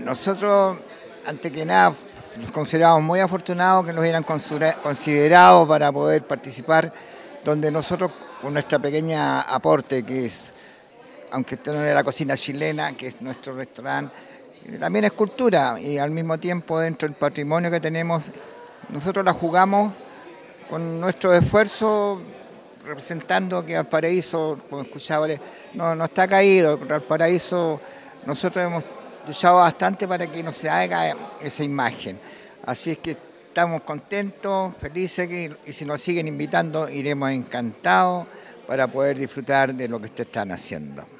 Nosotros, antes que nada, nos consideramos muy afortunados que nos hubieran considerado para poder participar, donde nosotros, con nuestra pequeña aporte, que es, aunque esto no es la cocina chilena, que es nuestro restaurante, también es cultura, y al mismo tiempo dentro del patrimonio que tenemos, nosotros la jugamos con nuestro esfuerzo, representando que Valparaíso, como escuchaba, no está caído. Valparaíso, nosotros hemos luchado bastante para que no se haga esa imagen. Así es que estamos contentos, felices, y si nos siguen invitando, iremos encantados para poder disfrutar de lo que ustedes están haciendo.